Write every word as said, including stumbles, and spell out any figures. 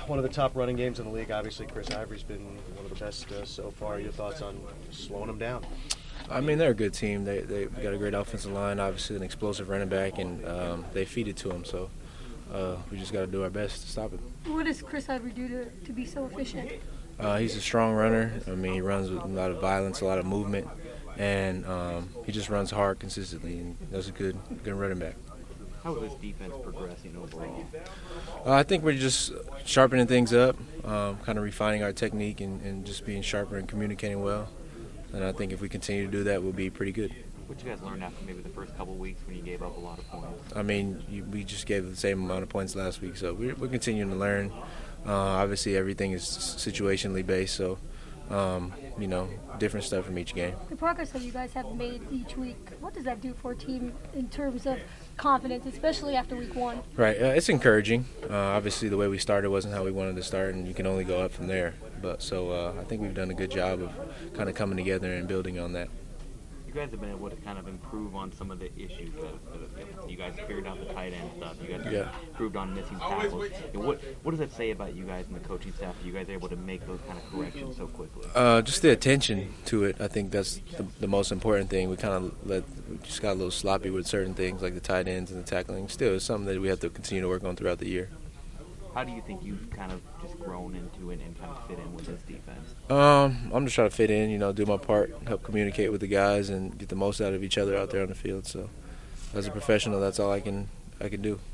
one of the top running games in the league. Obviously, Chris Ivory's been one of the best uh, so far. Your thoughts on slowing them down? I mean, they're a good team. They they got a great offensive line, obviously an explosive running back, and um, they feed it to them. So uh, we just got to do our best to stop it. What does Chris Ivory do to, to be so efficient? Uh, he's a strong runner. I mean, he runs with a lot of violence, a lot of movement, and um, he just runs hard consistently, and that's a good good running back. How is this defense progressing overall? Uh, I think we're just sharpening things up, um, kind of refining our technique and, and just being sharper and communicating well. And I think if we continue to do that, we'll be pretty good. What did you guys learn after maybe the first couple of weeks when you gave up a lot of points? I mean, you, we just gave the same amount of points last week, so we're, we're continuing to learn. Uh, obviously, everything is situationally based, so, um, you know, different stuff from each game. The progress that you guys have made each week, what does that do for a team in terms of confidence, especially after week one? Right. Uh, it's encouraging. Uh, obviously, the way we started wasn't how we wanted to start, and you can only go up from there. But so uh, I think we've done a good job of kind of coming together and building on that. You guys have been able to kind of improve on some of the issues that, that you guys figured out the tight end stuff. You guys yeah. improved on missing tackles. And what what does that say about you guys and the coaching staff? Are you guys able to make those kind of corrections so quickly? Uh, just the attention to it. I think that's the, the most important thing. We kind of let we just got a little sloppy with certain things like the tight ends and the tackling. Still, it's something that we have to continue to work on throughout the year. How do you think you've kind of just grown into it and kind of fit in with this defense? Um, I'm just trying to fit in, you know, do my part, help communicate with the guys, and get the most out of each other out there on the field. So, as a professional, that's all I can I can do.